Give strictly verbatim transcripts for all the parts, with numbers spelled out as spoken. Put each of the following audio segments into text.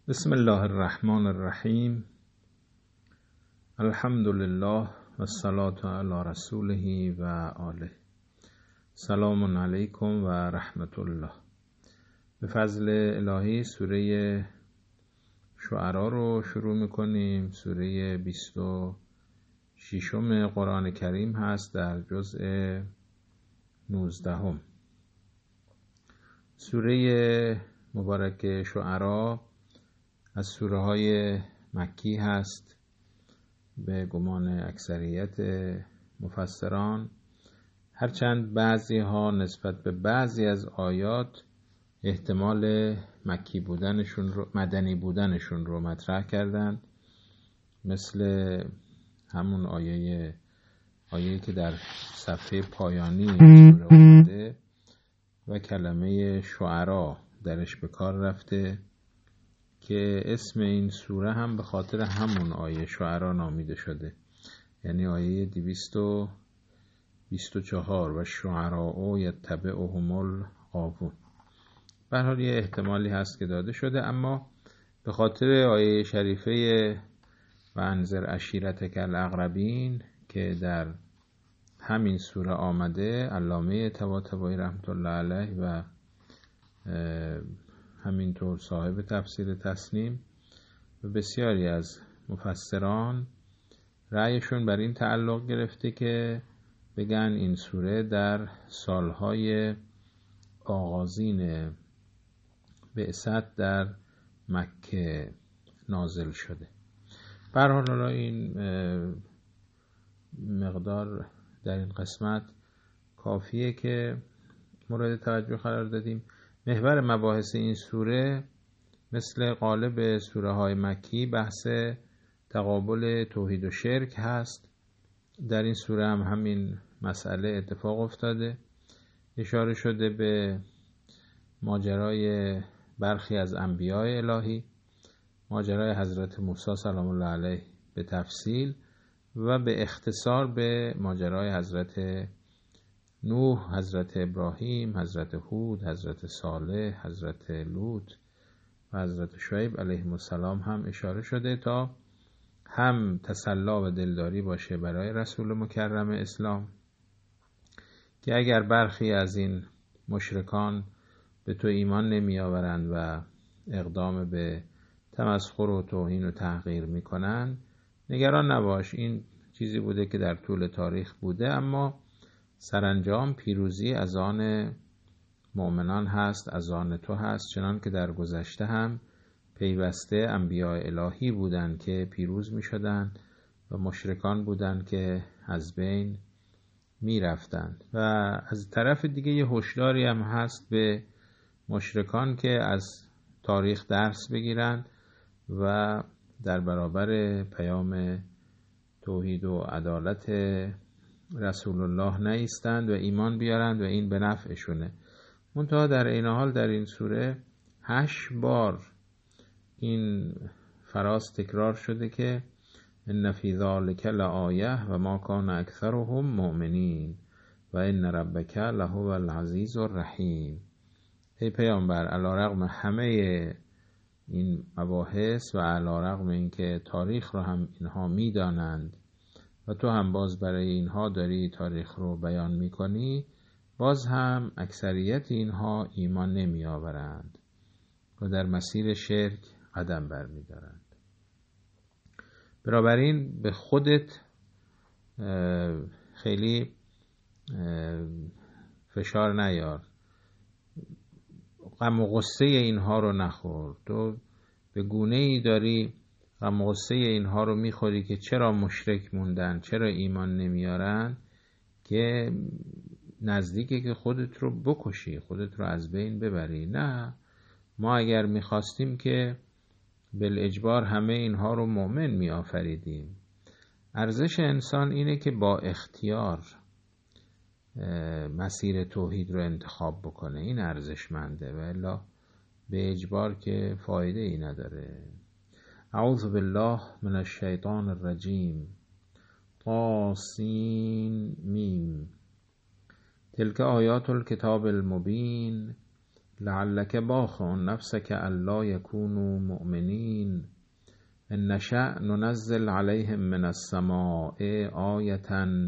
بسم الله الرحمن الرحیم. الحمد لله و الصلاة علی رسوله و آله. سلام علیکم و رحمت الله. به فضل الهی سوره شعرا رو شروع میکنیم. سوره بیست و ششم قرآن کریم هست، در جزء نوزدهم. سوره مبارک شعرا از سوره های مکی هست به گمان اکثریت مفسران، هرچند بعضی ها نسبت به بعضی از آیات احتمال مکی بودنشون رو مدنی بودنشون رو مطرح کردند، مثل همون آیه آیه‌ای که در صفحه پایانی سوره اومده و کلمه شعرا درش به کار رفته که اسم این سوره هم به خاطر همون آیه شعرا نامیده شده، یعنی آیه دویست و بیست و چهار و شعراء یتبعهم الغاوون. به هر حال یه احتمالی هست که داده شده، اما به خاطر آیه شریفه و انذر عشیرتک الاقربین که در همین سوره آمده، علامه طباطبایی رحمت الله علیه و همینطور صاحب تفسیر تسنیم و بسیاری از مفسران رأیشون بر این تعلق گرفته که بگن این سوره در سالهای آغازین بعثت در مکه نازل شده. به هر حال این مقدار در این قسمت کافیه که مورد توجه قرار دادیم. محور مباحث این سوره مثل غالب سوره های مکی بحث تقابل توحید و شرک هست. در این سوره هم همین مسئله اتفاق افتاده. اشاره شده به ماجرای برخی از انبیاء الهی، ماجرای حضرت موسی سلام الله علیه به تفصیل و به اختصار به ماجرای حضرت نوح، حضرت ابراهیم، حضرت هود، حضرت صالح، حضرت لوط و حضرت شعیب علیهم السلام هم اشاره شده تا هم تسلی و دلداری باشه برای رسول مکرم اسلام که اگر برخی از این مشرکان به تو ایمان نمی آورند و اقدام به تمسخر و توهین و تحقیر می کنند، نگران نباش، این چیزی بوده که در طول تاریخ بوده، اما سرانجام پیروزی از آن مؤمنان هست، از آن تو هست، چنان که در گذشته هم پیوسته انبیاء الهی بودند که پیروز می شدند و مشرکان بودند که از بین می رفتند. و از طرف دیگه یه هشداری هم هست به مشرکان که از تاریخ درس بگیرند و در برابر پیام توحید و عدالت رسول الله نایستند و ایمان بیارند و این به نفعشونه. منتها در این حال در این سوره هشت بار این فراز تکرار شده که ان فی ذلک لآیه و ما کان اکثرهم مؤمنین و ان ربک لهو العزیز الرحیم. ای پیامبر، علی رغم همه این مباحث و علی رغم اینکه تاریخ رو هم اینها میدانند و تو هم باز برای اینها داری تاریخ رو بیان میکنی، باز هم اکثریت اینها ایمان نمی آورند و در مسیر شرک قدم بر می دارند. بنابراین به خودت خیلی فشار نیار، غم و غصه اینها رو نخور. تو به گونه ای داری غم و غصه اینها رو میخوری که چرا مشرک موندن، چرا ایمان نمیارن، که نزدیکه که خودت رو بکشی، خودت رو از بین ببری. نه، ما اگر میخواستیم که بالاجبار همه اینها رو مؤمن میآفریدیم. ارزش انسان اینه که با اختیار مسیر توحید رو انتخاب بکنه، این ارزشمنده، و الا به اجبار که فایده ای نداره. اعوذ بالله من الشیطان الرجیم. طاسین میم. تلک آیات الکتاب المبین لعلک باخع نفسک الا یکونوا مؤمنین ان نشأ ننزل علیهم من السماء آیة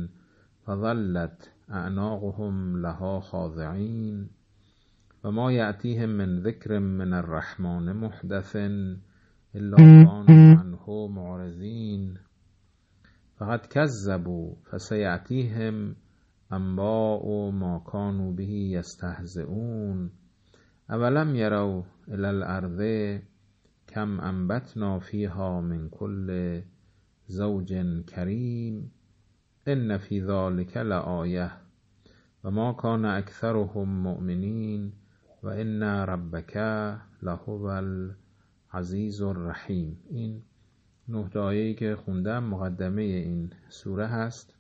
فظلت اعناقهم لها خاضعین و ما یأتیهم من ذکر من الرحمن محدث الا كانوا عنه معرضین فقد کذبوا فسیأتیهم انباء ما كانوا به یستهزئون اولم یروا الی الارض کم انبتنا فیها من کل زوج کریم ان فی ذلک لآیة و ما کان اکثرهم مؤمنین و ان ربک لهو العزیز الرحیم. این نه آیه‌ای که خوندم مقدمه این سوره هست.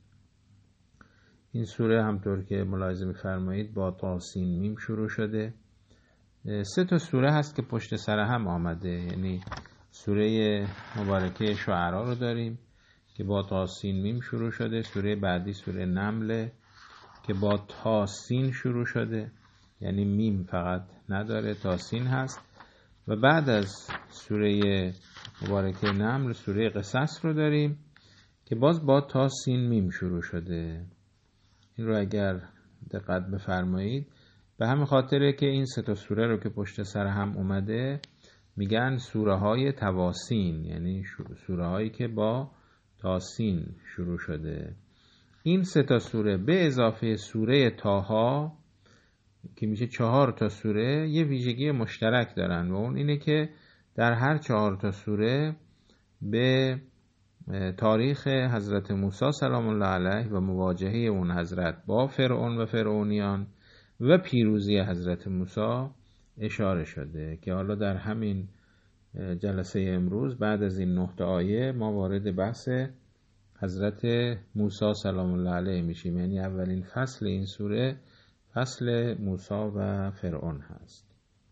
این سوره همطور که ملاحظه می‌فرمایید با طا سین میم شروع شده. سه تا سوره هست که پشت سر هم آمده، یعنی سوره مبارکه شعرا رو داریم که با طا سین میم شروع شده، سوره بعدی سوره نمل که با طا سین شروع شده، یعنی میم فقط نداره، طا سین هست، و بعد از سوره مبارکه نمل سوره قصص رو داریم که باز با طا سین میم شروع شده. این رو اگر دقت بفرمایید، به همین خاطره که این سه تا سوره رو که پشت سر هم اومده میگن سوره های تواسین، یعنی سوره هایی که با تاسین شروع شده. این سه تا سوره به اضافه سوره طه که میشه چهار تا سوره یه ویژگی مشترک دارن و اون اینه که در هر چهار تا سوره به تاریخ حضرت موسی سلام الله علیه و مواجهه اون حضرت با فرعون و فرعونیان و پیروزی حضرت موسی اشاره شده که حالا در همین جلسه امروز بعد از این نه تا آیه ما وارد بحث حضرت موسی سلام الله علیه میشیم، یعنی اولین فصل این سوره فصل موسی و فرعون هست.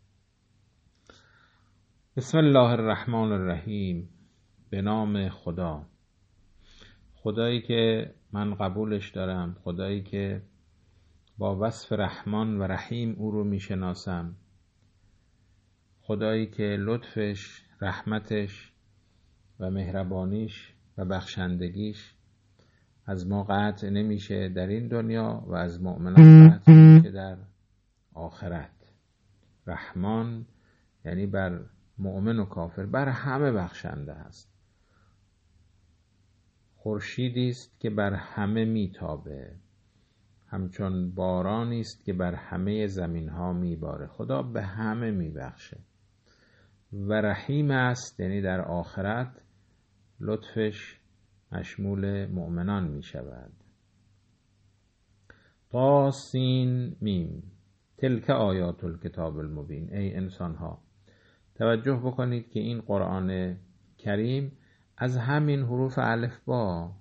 بسم الله الرحمن الرحیم. به نام خدا، خدایی که من قبولش دارم، خدایی که با وصف رحمان و رحیم او رو میشناسم، خدایی که لطفش، رحمتش و مهربانیش و بخشندگیش از ما قطع نمیشه در این دنیا و از مؤمنان قطع نمیشه در آخرت. رحمان یعنی بر مؤمن و کافر بر همه بخشنده است. خورشیدی است که بر همه میتابه، همچون بارانی است که بر همه زمین ها میباره. خدا به همه میبخشه و رحیم است، یعنی در آخرت لطفش مشمول مؤمنان میشود. طا سین میم تلک آیات الکتاب المبین. ای انسان ها توجه بکنید که این قرآن کریم از همین حروف الف با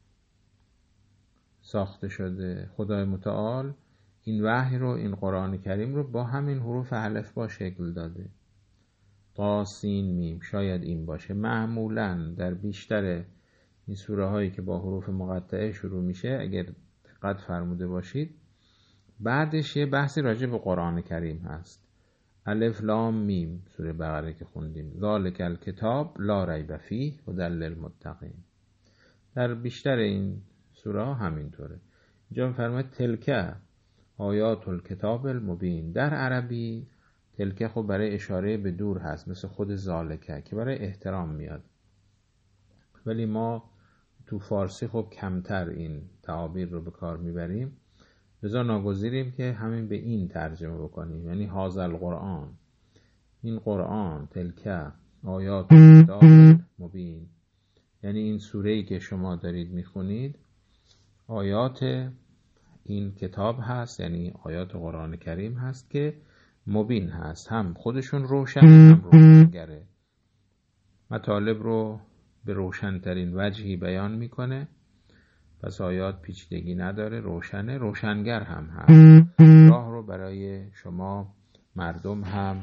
ساخته شده. خدای متعال این وحی رو، این قرآن کریم رو با همین حروف الف با شکل داده. طا سین میم شاید این باشه. معمولاً در بیشتر این سوره هایی که با حروف مقطعه شروع میشه اگر دقت فرموده باشید بعدش یه بحثی راجع به قرآن کریم هست. الف لام میم سوره بقره که خوندیم، ذالک الکتاب لا ریب فیه هدی للمتقین. در بیشتر این سوره ها همینطوره. اینجا می‌فرماید تلک آیات الکتاب المبین. در عربی تلک خب برای اشاره به دور هست، مثل خود ذالکه که برای احترام میاد، ولی ما تو فارسی خب کمتر این تعابیر رو به کار میبریم، لذا ناگزیریم که همین به این ترجمه بکنیم، یعنی هذا القرآن، این قرآن، تلک آیات الکتاب المبین، یعنی این سوره‌ای که شما دارید میخونید آیات این کتاب هست، یعنی آیات قرآن کریم هست که مبین هست، هم خودشون روشن هم روشنگره، مطالب رو به روشنترین وجهی بیان میکنه. پس آیات پیچیدگی نداره، روشنه، روشنگر هم هست، راه رو برای شما مردم هم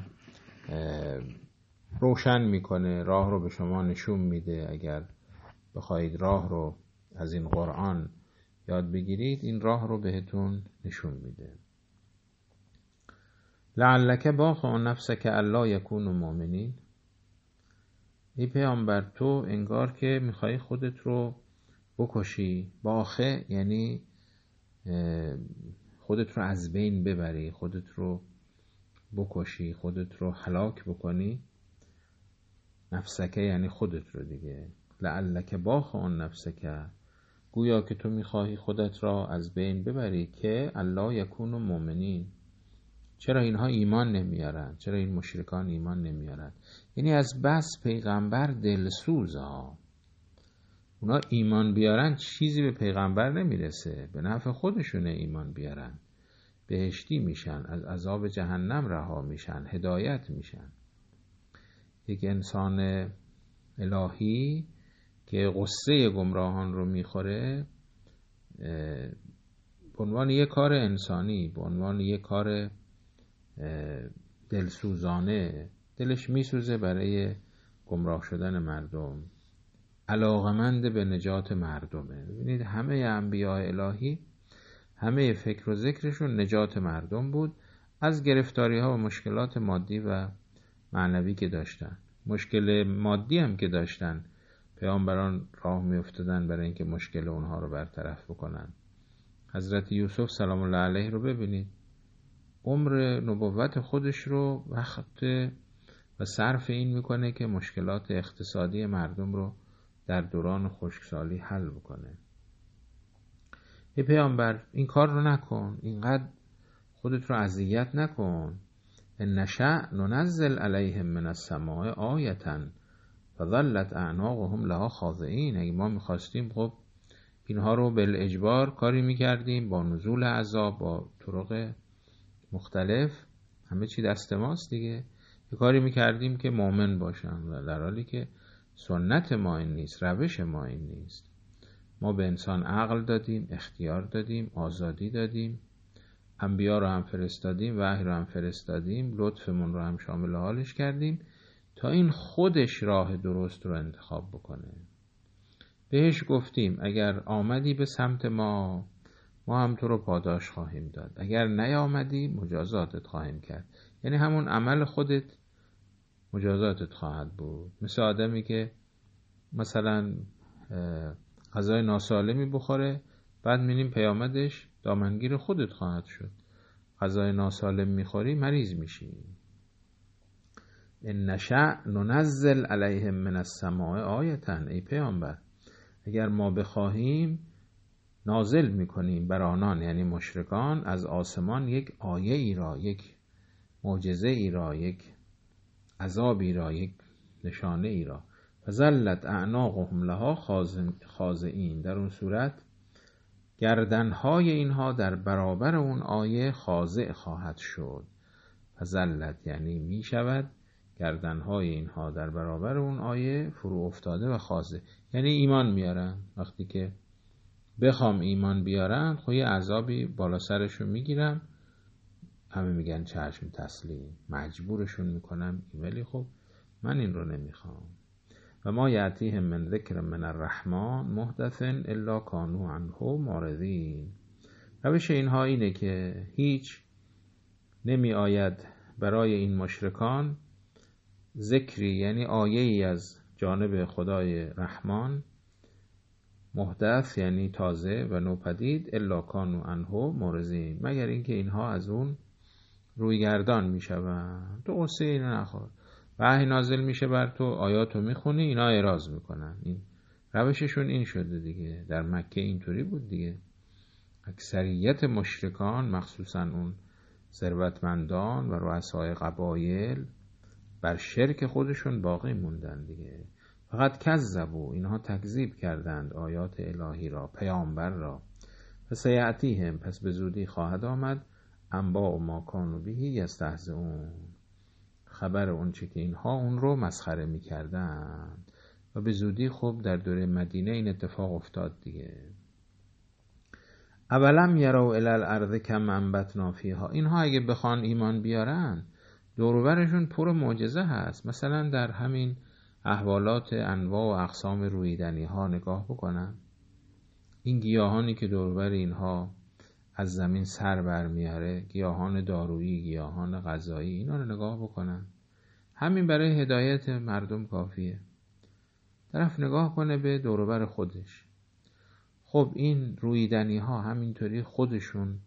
روشن میکنه، راه رو به شما نشون میده. اگر بخواید راه رو از این قرآن یاد بگیرید این راه رو بهتون نشون میده. لعلک باخع نفسک الا یکونوا مؤمنین. ای پیامبر تو انگار که میخوای خودت رو بکشی. باخع یعنی خودت رو از بین ببری، خودت رو بکشی، خودت رو هلاک بکنی. نفسک یعنی خودت رو دیگه. لعلک باخع نفسک، گویا که تو میخواهی خودت را از بین ببری که الا یکونوا مؤمنین. چرا اینها ایمان نمیارن؟ چرا این مشرکان ایمان نمیارن؟ یعنی از بس پیغمبر دلسوزه ها. اونا ایمان بیارن چیزی به پیغمبر نمیرسه، به نفع خودشونه ایمان بیارن. بهشتی میشن، از عذاب جهنم رها میشن، هدایت میشن. یک انسان الهی که غصه گمراهان رو میخوره، به عنوان یک کار انسانی، به عنوان یک کار دلسوزانه دلش میسوزه برای گمراه شدن مردم، علاقمند به نجات مردمه. ببینید همه انبیاء الهی همه فکر و ذکرشون نجات مردم بود از گرفتاری ها و مشکلات مادی و معنوی که داشتن. مشکل مادی هم که داشتن، پیامبران راه می افتادن برای اینکه مشکل اونها رو برطرف بکنن. حضرت یوسف سلام الله علیه رو ببینید، عمر نبوت خودش رو وقت و صرف این میکنه که مشکلات اقتصادی مردم رو در دوران خشکسالی حل بکنه. ای پیامبر این کار رو نکن، اینقدر خودت رو اذیت نکن. ان نشأ ننزل علیهم من السماء آیة فظلت اعناقهم لها خاضعین. اگه ما میخواستیم خب اینها رو بالاجبار کاری میکردیم، با نزول عذاب، با طرق مختلف، همه چی دست ماست دیگه، یه کاری میکردیم که مؤمن باشن، و در حالی که سنت ما این نیست، روش ما این نیست. ما به انسان عقل دادیم، اختیار دادیم، آزادی دادیم، انبیا رو هم فرستادیم، وحی رو هم فرستادیم، لطفمون رو هم شامل حالش کردیم تا این خودش راه درست رو انتخاب بکنه. بهش گفتیم اگر آمدی به سمت ما، ما هم تو رو پاداش خواهیم داد، اگر نیامدی مجازاتت خواهیم کرد. یعنی همون عمل خودت مجازاتت خواهد بود. مثل آدمی که مثلا غذای ناسالمی بخوره، بعد می‌بینیم پیامدش دامنگیر خودت خواهد شد. غذای ناسالم میخوری مریض میشی. ان نشأ ننزل علیهم من السماء آیة. ای پیامبر اگر ما بخواهیم نازل میکنیم بر آنان، یعنی مشرکان، از آسمان یک آیه ای را، یک معجزه ای را، یک عذابی را، یک نشانه ای را. فظلت اعناقهم لها خاضعین. در اون صورت گردنهای اینها در برابر اون آیه خاضع خواهد شد. فظلت یعنی می شود، گردنهای اینها در برابر اون آیه فرو افتاده و خاضع، یعنی ایمان میارن. وقتی که بخوام ایمان بیارن، خب یه عذابی بالا سرشو میگیرم، همه میگن چشم تسلیم، مجبورشون میکنم، ولی خب من این رو نمیخوام. و ما یأتیهم من ذکر من الرحمن محدث الا کانوا عنه معرضین. روش اینها اینه که هیچ نمی آید برای این مشرکان ذکری، یعنی آیه‌ای از جانب خدای رحمان، محدث یعنی تازه و نوپدید، الا کانوا عنه معرضین، مگر اینکه اینها از اون روی گردان میشوند. تو قصه اینو نخور، وحی نازل میشه بر تو، آیاتو میخونی، اینا اعراض میکنن. این روششون این شده دیگه. در مکه اینطوری بود دیگه. اکثریت مشرکان، مخصوصا اون ثروتمندان و رؤسای قبایل، بر شرک خودشون باقی موندن دیگه. فقط کذبوا، اینها تکذیب کردند آیات الهی را، پیامبر را. فسیأتیهم، پس به زودی خواهد آمد، انباء ما کانوا به یستهزئون، خبر اون چه که اینها اون رو مسخره میکردن. و به زودی خب در دوره مدینه این اتفاق افتاد دیگه. اولم یروا الی الارض کم انبتنا فیها. اینها اگه بخوان ایمان بیارن، دور و برشون پر معجزه هست. مثلا در همین احوالات انواع و اقسام رویدنی ها نگاه بکنن. این گیاهانی که دور و بر اینها از زمین سر برمیاره، گیاهان دارویی، گیاهان غذایی، اینا رو نگاه بکنن. همین برای هدایت مردم کافیه. طرف نگاه کنه به دور و بر خودش. خب این رویدنی ها همینطوری خودشون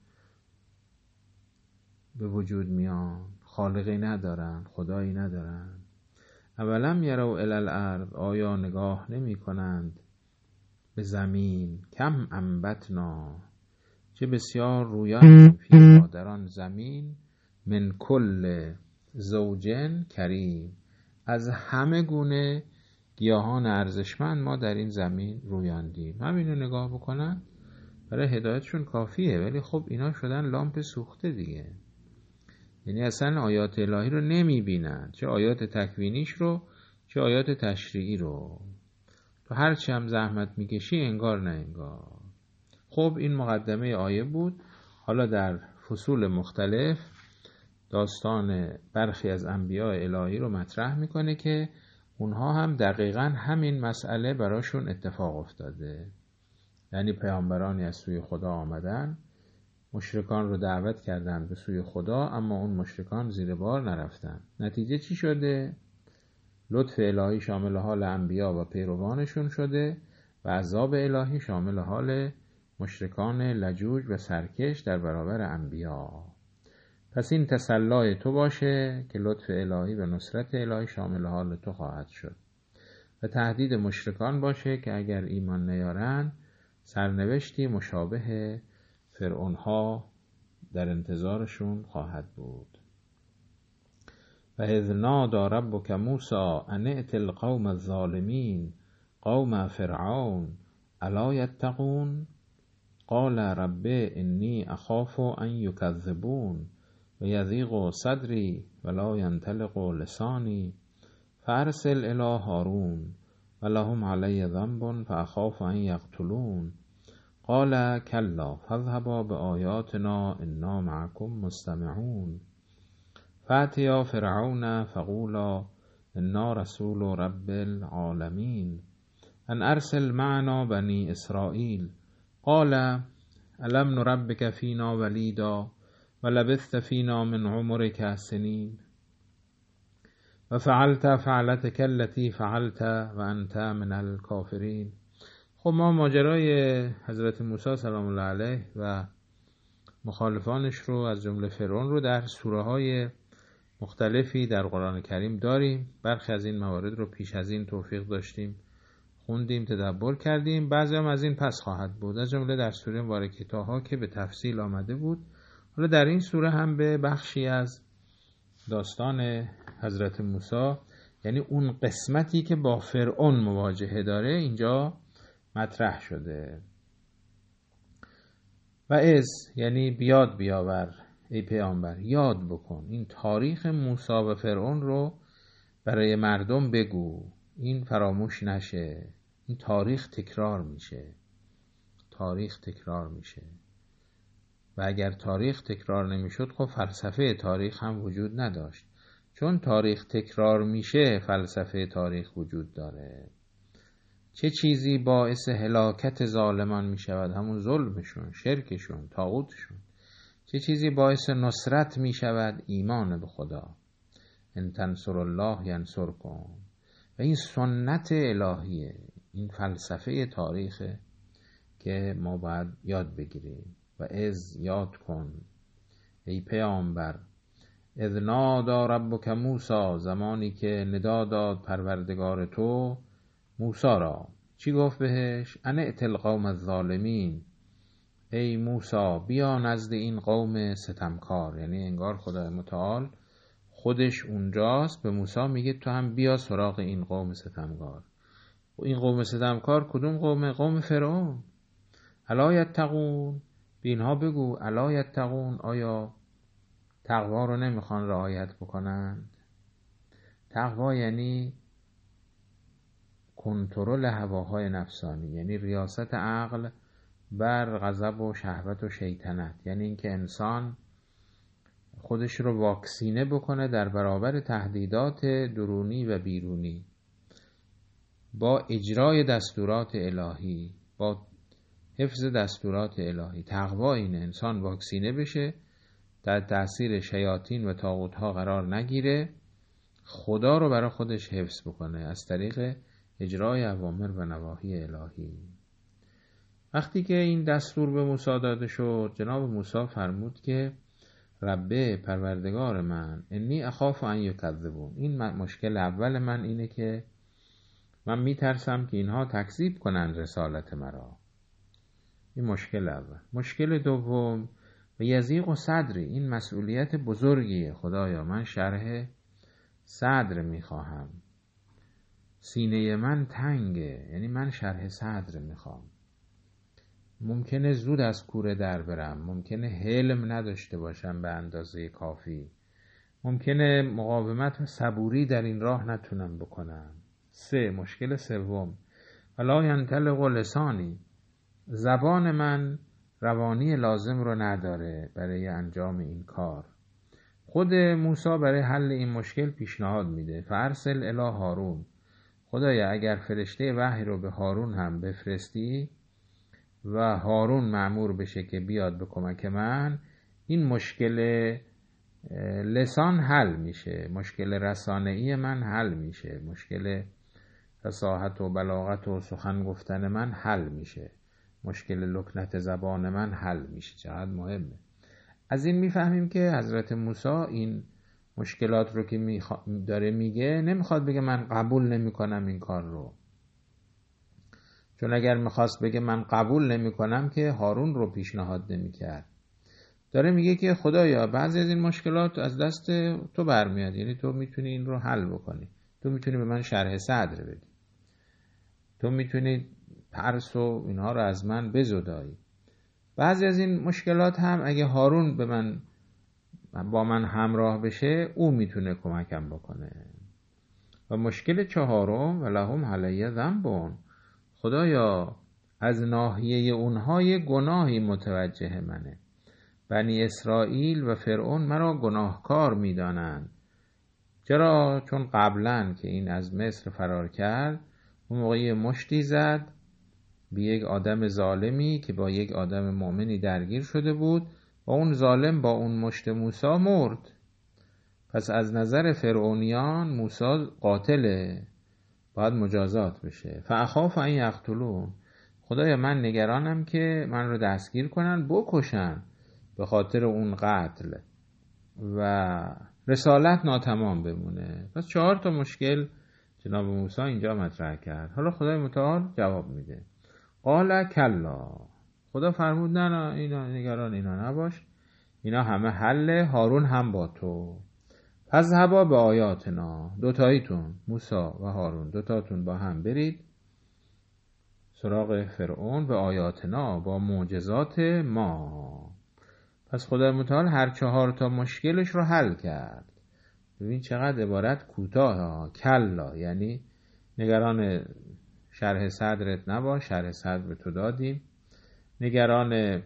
به وجود میان، خالقی ندارن، خدایی ندارن. اولم یرو الی الارض، آیا نگاه نمی کنند به زمین؟ کم انبتنا، چه بسیار رویان فیها، در آن زمین، من کل زوجن کریم، از همه گونه گیاهان ارزشمند ما در این زمین رویاندیم. همینو نگاه بکنن برای هدایتشون کافیه. ولی خب اینا شدن لامپ سوخته دیگه، یعنی اصلا آیات الهی رو نمی بینن، چه آیات تکوینیش رو چه آیات تشریعی رو. تو هرچی هم زحمت میکشی انگار نه انگار. خب این مقدمه آیه بود. حالا در فصول مختلف داستان برخی از انبیاء الهی رو مطرح میکنه که اونها هم دقیقاً همین مسئله براشون اتفاق افتاده. یعنی پیامبرانی از سوی خدا آمدن، مشرکان رو دعوت کردن به سوی خدا، اما اون مشرکان زیر بار نرفتن. نتیجه چی شده؟ لطف الهی شامل حال انبیا و پیروانشون شده و عذاب الهی شامل حال مشرکان لجوج و سرکش در برابر انبیا. پس این تسلای تو باشه که لطف الهی و نصرت الهی شامل حال تو خواهد شد و تهدید مشرکان باشه که اگر ایمان نیارن سرنوشتی مشابه فرعون ها در انتظارشون خواهد بود. و اذ نادى ربک موسی ان ائت القوم الظالمین قوم فرعون الا یتقون قال رب انی اخاف ان یکذبون و یضیق صدری ولا ینطلق لسانی فارسل الی هارون ولهم علی ذنب فاخاف ان یقتلون قال کلا فاذهبا بآیاتنا انا معکم مستمعون فأتیا فرعون فقولا انا رسول رب العالمین ان ارسل معنا بنی اسرائیل قال الم نربک فینا ولیدا ولبثت فینا من عمرک سنین و فعلت فعلتک التی فعلت و انت من الکافرین. خب ما ماجرای حضرت موسی سلام الله علیه و مخالفانش رو از جمله فرعون رو در سوره های مختلفی در قرآن کریم داریم. برخی از این موارد رو پیش از این توفیق داشتیم خوندیم، تدبر کردیم. بعضی هم از این پس خواهد بود، از جمله در سوره مبارکه طه که به تفصیل آمده بود. حالا در این سوره هم به بخشی از داستان حضرت موسی، یعنی اون قسمتی که با فرعون مواجهه داره، اینجا مطرح شده. و از یعنی بیاد بیاور ای پیامبر، یاد بکن این تاریخ موسی و فرعون رو برای مردم بگو، این فراموش نشه. این تاریخ تکرار میشه، تاریخ تکرار میشه و اگر تاریخ تکرار نمیشد خب فلسفه تاریخ هم وجود نداشت. چون تاریخ تکرار میشه فلسفه تاریخ وجود داره. چه چیزی باعث هلاکت ظالمان میشود؟ همون ظلمشون، شرکشون، طاغوتشون. چه چیزی باعث نصرت میشود؟ ایمان به خدا. ان تنصر الله ینصرکم. و این سنت الهیه، این فلسفه تاریخه که ما باید یاد بگیریم. و از یاد کن ای پیامبر، اذ نادى ربک موسی، زمانی که ندا داد پروردگار تو موسی را. چی گفت بهش؟ ان ائت القوم الظالمین، ای موسی بیا نزد این قوم ستمکار. یعنی انگار خدای متعال خودش اونجاست، به موسی میگه تو هم بیا سراغ این قوم ستمکار. و این قوم ستمکار کدوم قوم؟ قوم فرعون. الا یتقون، به اینها بگو الا یتقون، آیا تقوا رو نمیخوان رعایت بکنند؟ تقوا یعنی کنترل هواهای نفسانی، یعنی ریاست عقل بر غضب و شهوت و شیطنت. یعنی اینکه انسان خودش رو واکسینه بکنه در برابر تهدیدات درونی و بیرونی با اجرای دستورات الهی، با حفظ دستورات الهی. تقوا اینه انسان واکسینه بشه، در تأثیر شیاطین و طاغوت‌ها قرار نگیره، خدا رو برای خودش حفظ بکنه از طریق اجرای اوامر و نواهی الهی. وقتی که این دستور به موسی داده شد، جناب موسی فرمود که ربه پروردگار من، انی اخاف ان یکذبون. این مشکل اول من اینه که من میترسم که اینها تکذیب کنن رسالت مرا. این مشکل اول. مشکل دوم، و یضیق و صدری، این مسئولیت بزرگیه خدایا، من شرح صدر میخواهم، سینه من تنگه، یعنی من شرح صدر میخوام. ممکنه زود از کوره در برم، ممکنه حلم نداشته باشم به اندازه کافی، ممکنه مقاومت و صبوری در این راه نتونم بکنم. سه، مشکل سوم، ولا ینطلق لسانی، زبان من روانی لازم رو نداره برای انجام این کار. خود موسی برای حل این مشکل پیشنهاد میده، فارسل الی هارون، خدایا اگر فرشته وحی رو به هارون هم بفرستی و هارون مأمور بشه که بیاد به کمک من، این مشکل لسان حل میشه، مشکل رسانه‌ای من حل میشه، مشکل فصاحت و بلاغت و سخن گفتن من حل میشه، مشکل لکنت زبان من حل میشه. چقدر مهمه. از این میفهمیم که حضرت موسی این مشکلات رو که میخوا... داره میگه، نمیخواد بگه من قبول نمیکنم این کار رو، چون اگر میخواست بگه من قبول نمیکنم که هارون رو پیشنهاد نمیکرد. داره میگه که خدایا بعضی از این مشکلات از دست تو برمیاد، یعنی تو میتونی این رو حل بکنی، تو میتونی به من شرح صدر بدی، تو میتونی ترس و اینها رو از من بزدایی. بعضی از این مشکلات هم اگه هارون به من با من همراه بشه، او میتونه کمکم بکنه. و مشکل چهارم، ولهم علی ذنب، خدایا از ناحیه اونها یه گناهی متوجه منه. بنی اسرائیل و فرعون مرا گناهکار میدانند. چرا؟ چون قبلا که این از مصر فرار کرد، اون موقعی مشتی زد به یک آدم ظالمی که با یک آدم مؤمنی درگیر شده بود و اون ظالم با اون مشت موسی مرد. پس از نظر فرعونیان موسی قاتله، باید مجازات بشه. فاخاف ان یقتلون، خدایا من نگرانم که من رو دستگیر کنن بکشن به خاطر اون قتل و رسالت ناتمام بمونه. پس چهار تا مشکل جناب موسی اینجا مطرح کرد. حالا خدای متعال جواب میده، قال کلا، خدا فرمود نه نه اینا نگران اینا نباش، اینا همه حل، هارون هم با تو. فذهبا به آیاتنا، دوتاییتون موسی و هارون دوتاتون با هم برید سراغ فرعون، به آیاتنا، با معجزات ما. پس خدای متعال هر چهار تا مشکلش رو حل کرد. ببین چقدر عبارت کوتاه. کلا یعنی نگران شرح صدرت نباش، شرح صدر به تو دادیم. نگران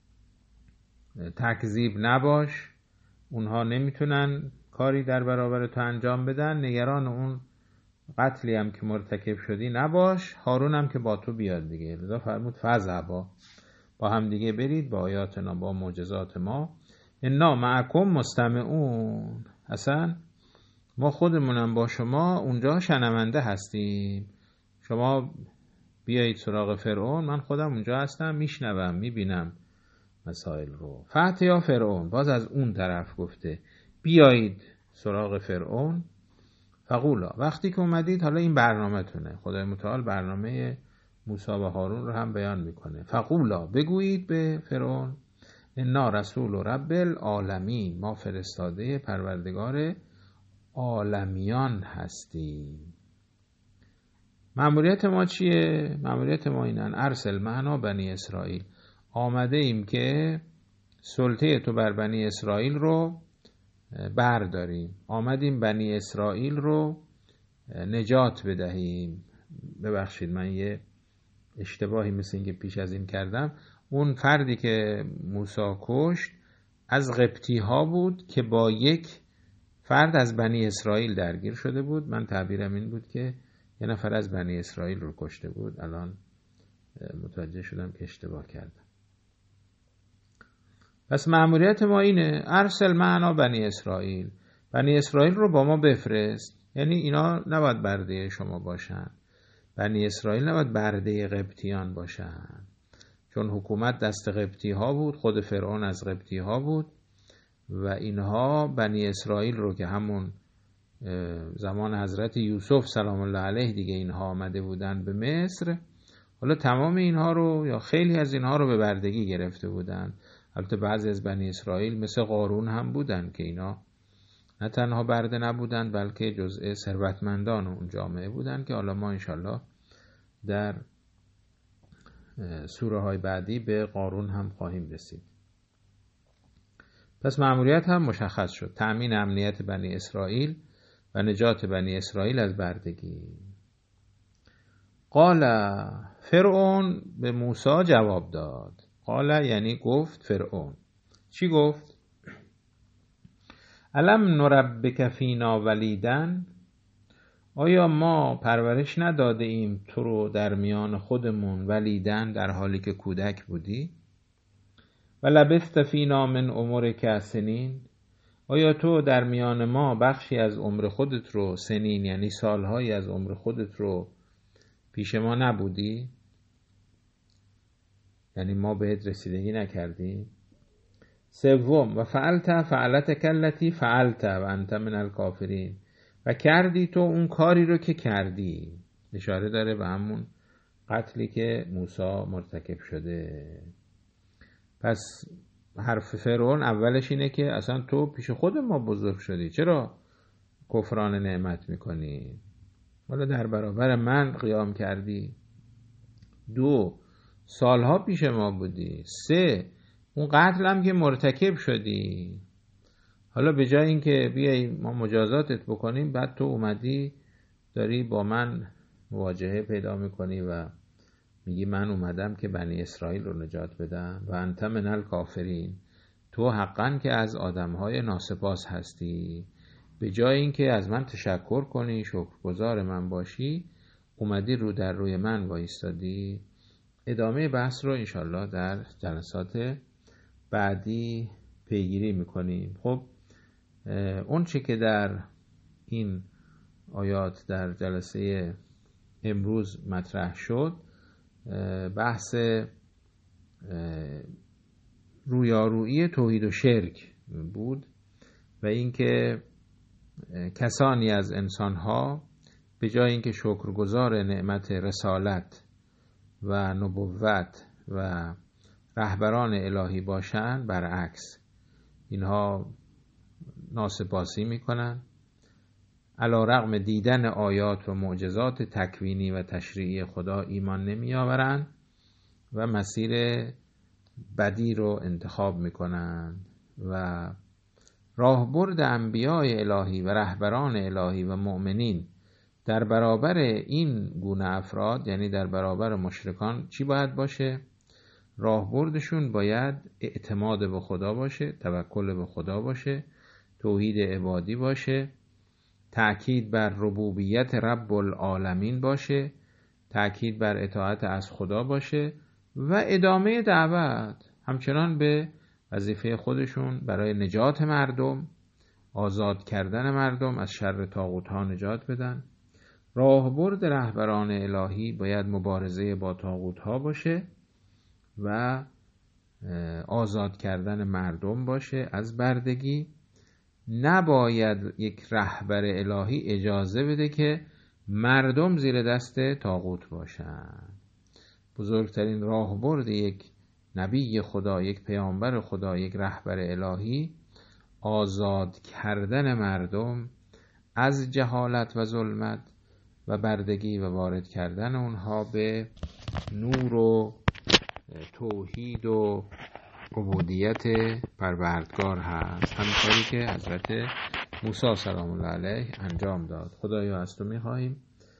تکذیب نباش، اونها نمیتونن کاری در برابر تو انجام بدن. نگران اون قتلی هم که مرتکب شدی نباش، هارون هم که با تو بیاد دیگه. لذا فرمود فذهبا، با هم دیگه برید با آیاتنا، با معجزات ما. انا معکم مستمعون، اصلا ما خودمونم با شما اونجا شنونده هستیم. شما بیایید سراغ فرعون، من خودم اونجا هستم، میشنوم، میبینم مسائل رو. فتح یا فرعون، باز از اون طرف گفته بیایید سراغ فرعون. فقولا، وقتی که اومدید، حالا این برنامه تونه، خدای متعال برنامه موسی و هارون رو هم بیان میکنه. فقولا، بگویید به فرعون، انا رسول رب العالمین، ما فرستاده پروردگار عالمیان هستیم. مأموریت ما چیه؟ مأموریت ما اینن ارسل معنا بنی اسرائیل، آمده ایم که سلطه تو بر بنی اسرائیل رو برداریم، آمدیم بنی اسرائیل رو نجات بدهیم. ببخشید من یه اشتباهی مثل این که پیش از این کردم. اون فردی که موسی کشت از قبطی ها بود که با یک فرد از بنی اسرائیل درگیر شده بود. من تعبیرم این بود که یه نفر از بنی اسرائیل رو کشته بود. الان متوجه شدم که اشتباه کردم. پس مأموریت ما اینه ارسل معنا بنی اسرائیل، بنی اسرائیل رو با ما بفرست. یعنی اینا نباید برده شما باشن، بنی اسرائیل نباید برده قبطیان باشن، چون حکومت دست قبطی ها بود، خود فرعون از قبطی ها بود و اینها بنی اسرائیل رو که همون زمان حضرت یوسف سلام الله علیه دیگه اینها آمده بودن به مصر، حالا تمام اینها رو یا خیلی از اینها رو به بردگی گرفته بودن. البته بعضی از بنی اسرائیل مثل قارون هم بودن که اینا نه تنها برده نبودن بلکه جزء ثروتمندان اون جامعه بودن که حالا ما انشالله در سوره های بعدی به قارون هم خواهیم رسید. پس مأموریت هم مشخص شد، تأمین امنیت بنی اسرائیل و نجات بنی اسرائیل از بردگی. قال فرعون به موسی جواب داد. قال یعنی گفت فرعون. چی گفت؟ الم نربک فینا ولیدن، آیا ما پرورش نداده ایم تو رو در میان خودمون ولیدن در حالی که کودک بودی؟ و لبثت فینا من عمرک سنین، آیا تو در میان ما بخشی از عمر خودت رو، سنین یعنی سالهایی از عمر خودت رو پیش ما نبودی؟ یعنی ما بهت رسیدگی نکردیم؟ سوم و فعلت فعلت کلتی فعلت و انت من الکافرین، و کردی تو اون کاری رو که کردی. اشاره داره به همون قتلی که موسی مرتکب شده. پس حرف فرعون اولش اینه که اصلا تو پیش خود ما بزرگ شدی، چرا کفران نعمت میکنی؟ حالا در برابر من قیام کردی. دو، سالها پیش ما بودی. سه، اون قتل هم که مرتکب شدی، حالا به جای اینکه بیای ما مجازاتت بکنیم بعد تو اومدی داری با من مواجهه پیدا میکنی و میگی من اومدم که بنی اسرائیل رو نجات بدم و انت من الکافرین، تو حقا که از آدمهای ناسپاس هستی. به جای اینکه از من تشکر کنی، شکرگزار من باشی، اومدی رو در روی من وایستادی. ادامه بحث رو انشالله در جلسات بعدی پیگیری میکنیم. خب اون چی که در این آیات در جلسه امروز مطرح شد بحث رویارویی توحید و شرک بود و اینکه کسانی از انسانها به جای اینکه شکرگزار نعمت رسالت و نبوت و رهبران الهی باشند، برعکس اینها ناسپاسی میکنن، علی رغم دیدن آیات و معجزات تکوینی و تشریعی خدا ایمان نمی آورند و مسیر بدی رو انتخاب میکنن و راهبرد انبیاء الهی و رهبران الهی و مؤمنین در برابر این گونه افراد، یعنی در برابر مشرکان، چی باید باشه؟ راهبردشون باید اعتماد به خدا باشه، توکل به خدا باشه، توحید عبادی باشه، تأکید بر ربوبیت رب العالمین باشه، تأکید بر اطاعت از خدا باشه و ادامه دعوت همچنان به وظیفه خودشون برای نجات مردم، آزاد کردن مردم از شر طاغوت‌ها نجات بدن. راهبرد رهبران الهی باید مبارزه با طاغوت‌ها باشه و آزاد کردن مردم باشه از بردگی. نباید یک رهبر الهی اجازه بده که مردم زیر دست طاغوت باشن. بزرگترین راهبرد یک نبی خدا، یک پیامبر خدا، یک رهبر الهی، آزاد کردن مردم از جهالت و ظلمت و بردگی و وارد کردن اونها به نور و توحید و عبودیت پروردگار هست، همین کاری که حضرت موسی سلام الله علیه انجام داد. خدایا از تو میخواهیم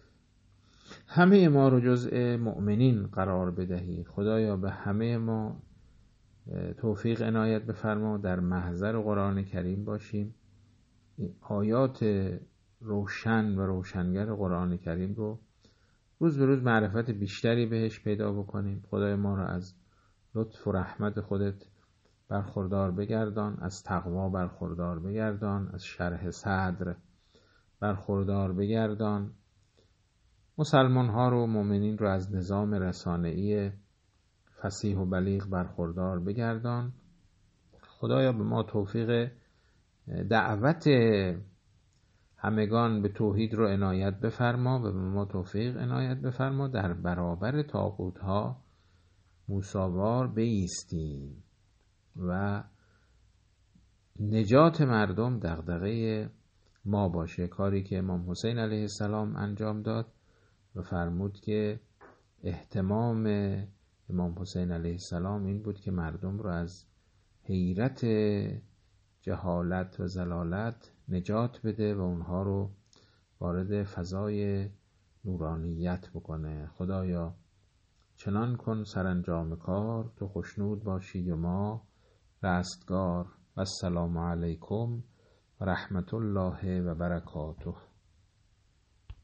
همه ما رو جزء مؤمنین قرار بدهی. خدایا به همه ما توفیق عنایت بفرما در محضر قرآن کریم باشیم، آیات روشن و روشنگر قرآن کریم رو روز به روز معرفت بیشتری بهش پیدا بکنیم. خدای ما را از لطف و رحمت خودت برخوردار بگردان، از تقوا برخوردار بگردان، از شرح صدر برخوردار بگردان. مسلمان ها رو، مؤمنین رو از نظام رسانه‌ای فصیح و بلیغ برخوردار بگردان. خدایا به ما توفیق دعوت همگان به توحید رو عنایت بفرما و به ما توفیق عنایت بفرما در برابر طاغوت‌ها موساوار بایستیم و نجات مردم دغدغه ما باشه. کاری که امام حسین علیه السلام انجام داد و فرمود که اهتمام امام حسین علیه السلام این بود که مردم رو از حیرت جهالت و ضلالت نجات بده و اونها رو وارد فضای نورانیت بکنه. خدایا چنان کن سرانجام کار، تو خوشنود باشی و ما رستگار. و السلام علیکم و رحمت الله و برکاته.